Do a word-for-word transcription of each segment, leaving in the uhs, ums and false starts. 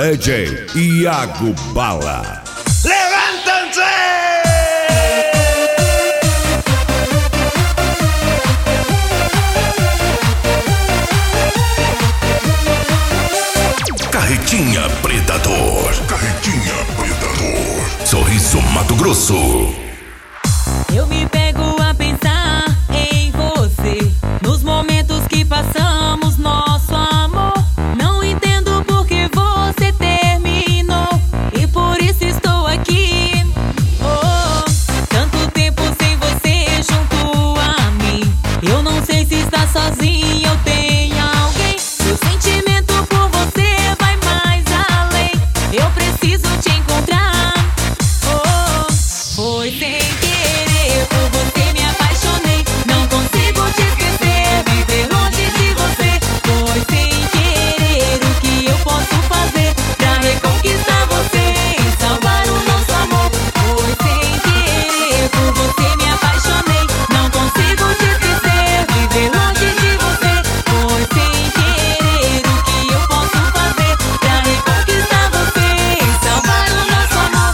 D J Iago Bala. ¡Levántense! Carretinha Predador. Carretinha Predador. Sorriso Mato Grosso. Eu me pego a pensar em você, nos momentos que passamos nosso amor. Não entendo por que você terminou, e por isso estou aqui. Oh, tanto tempo sem você junto a mim. Eu não sei se está sozinha ou tem alguém. Meu sentimento por você vai mais além. Eu preciso te encontrar. Oh, foi sem querer, por você me apaixonei. Não consigo te esquecer, viver longe de você. Foi sem querer, o que eu posso fazer pra reconquistar você e salvar o nosso amor? Foi sem querer, por você me apaixonei. Não consigo te esquecer, viver longe de você. Foi sem querer, o que eu posso fazer pra reconquistar você e salvar o nosso amor?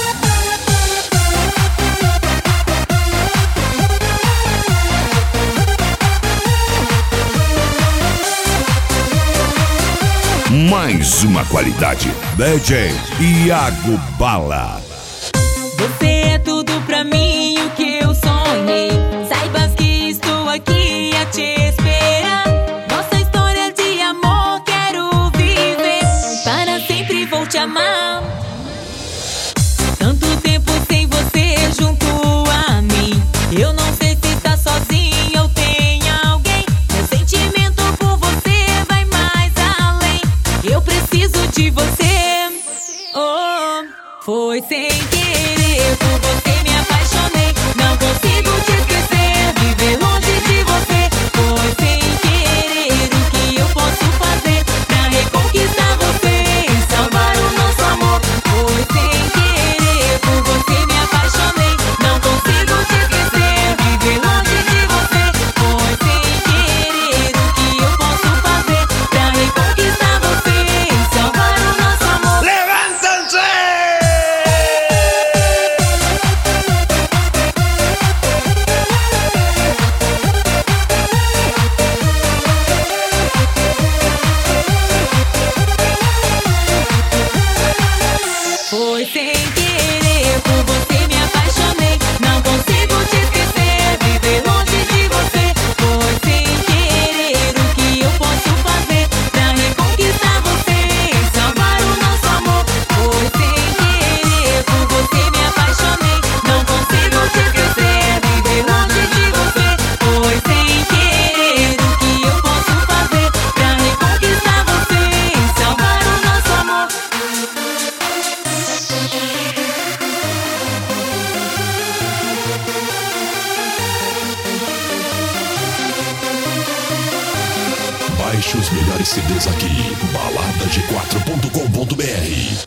Mais uma qualidade. D J Iago Bala. Você é tudo pra mim, o que eu sonhei. Saibas que estou aqui a te esperar. Nossa história de amor quero viver. Para sempre vou te amar. Tanto tempo sem você junto a mim. Eu não sei se está sozinha ou tem alguém. Meu sentimento por você vai mais além. Eu preciso de você. Oh, foi sem querer, por você me apaixonei. Não consigo te esquecer, viver longe de você. Foi sem querer, o que eu posso fazer pra reconquistar você e salvar o nosso amor? Foi sem querer, por você me apaixonei. Não consigo te esquecer, viver longe de você. Foi sem querer, o que eu posso fazer pra reconquistar você e salvar o nosso amor? ¡Levántense! Foi sem querer, por você me apaixonei. Não consigo te esquecer, viver longe de você. Foi sem querer, o que eu posso fazer pra reconquistar você e salvar o nosso amor? Foi sem querer, por você me apaixonei. Não consigo te esquecer, viver longe de você. Foi sem querer, o que eu posso fazer pra reconquistar você e salvar o nosso amor? Baixe os melhores C Ds aqui, balada g quatro ponto com ponto br.